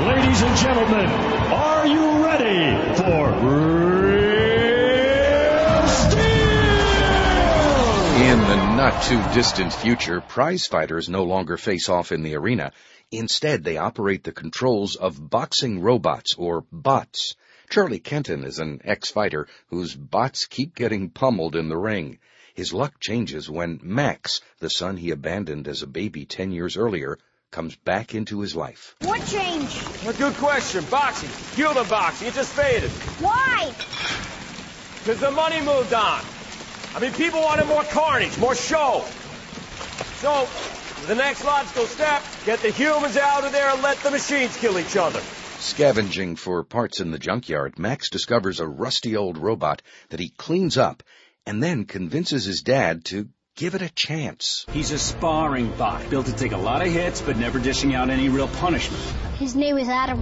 Ladies and gentlemen, are you ready for Real Steel? In the not-too-distant future, prize fighters no longer face off in the arena. Instead, they operate the controls of boxing robots, or bots. Charlie Kenton is an ex-fighter whose bots keep getting pummeled in the ring. His luck changes when Max, the son he abandoned as a baby 10 years earlier, comes back into his life. What changed? A good question. Boxing. Killed the boxing. It just faded. Why? Because the money moved on. I mean, people wanted more carnage, more show. So, the next logical step, get the humans out of there and let the machines kill each other. Scavenging for parts in the junkyard, Max discovers a rusty old robot that he cleans up and then convinces his dad to give it a chance. He's a sparring bot, built to take a lot of hits, but never dishing out any real punishment. His name is Adam.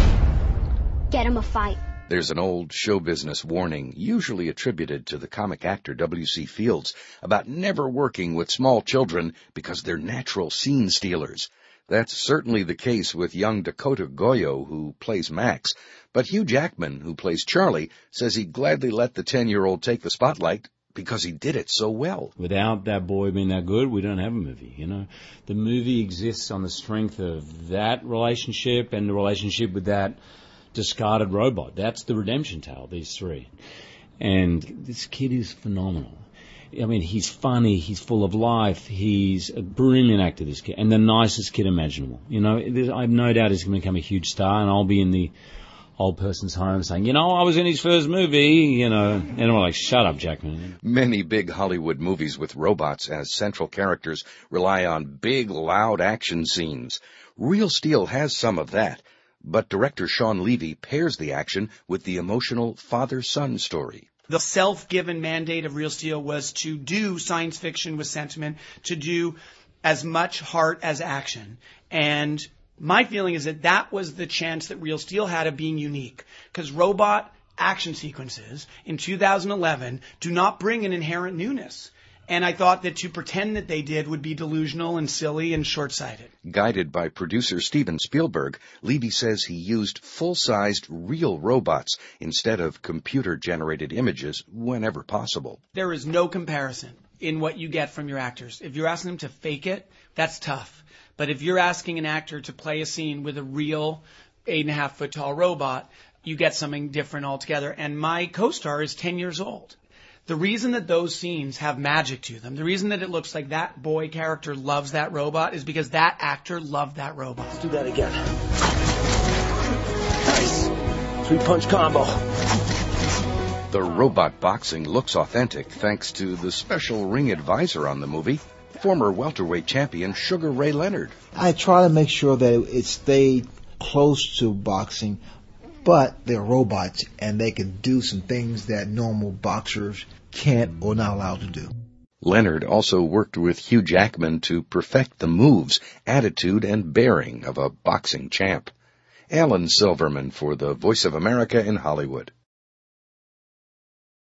Get him a fight. There's an old show business warning, usually attributed to the comic actor W.C. Fields, about never working with small children because they're natural scene stealers. That's certainly the case with young Dakota Goyo, who plays Max. But Hugh Jackman, who plays Charlie, says he'd gladly let the 10-year-old take the spotlight because he did it so well. Without that boy being that good, we don't have a movie, you know. The movie exists on the strength of that relationship and the relationship with that discarded robot. That's the redemption tale, these three. And this kid is phenomenal. I mean, he's funny, he's full of life, he's a brilliant actor, this kid, and the nicest kid imaginable. You know, I have no doubt he's going to become a huge star, and I'll be in the old person's home saying, you know, I was in his first movie, you know, and I'm like, shut up, Jackman. Many big Hollywood movies with robots as central characters rely on big, loud action scenes. Real Steel has some of that, but director Sean Levy pairs the action with the emotional father-son story. The self-given mandate of Real Steel was to do science fiction with sentiment, to do as much heart as action. And my feeling is that that was the chance that Real Steel had of being unique. Because robot action sequences in 2011 do not bring an inherent newness. And I thought that to pretend that they did would be delusional and silly and short-sighted. Guided by producer Steven Spielberg, Levy says he used full-sized, real robots instead of computer-generated images whenever possible. There is no comparison in what you get from your actors. If you're asking them to fake it, that's tough. But if you're asking an actor to play a scene with a real 8.5-foot-tall robot, you get something different altogether. And my co-star is 10 years old. The reason that those scenes have magic to them, the reason that it looks like that boy character loves that robot is because that actor loved that robot. Let's do that again. Nice. 3-punch combo. The robot boxing looks authentic thanks to the special ring advisor on the movie, former welterweight champion Sugar Ray Leonard. I try to make sure that it stayed close to boxing, but they're robots and they can do some things that normal boxers can't or not allowed to do. Leonard also worked with Hugh Jackman to perfect the moves, attitude, and bearing of a boxing champ. Alan Silverman for the Voice of America in Hollywood.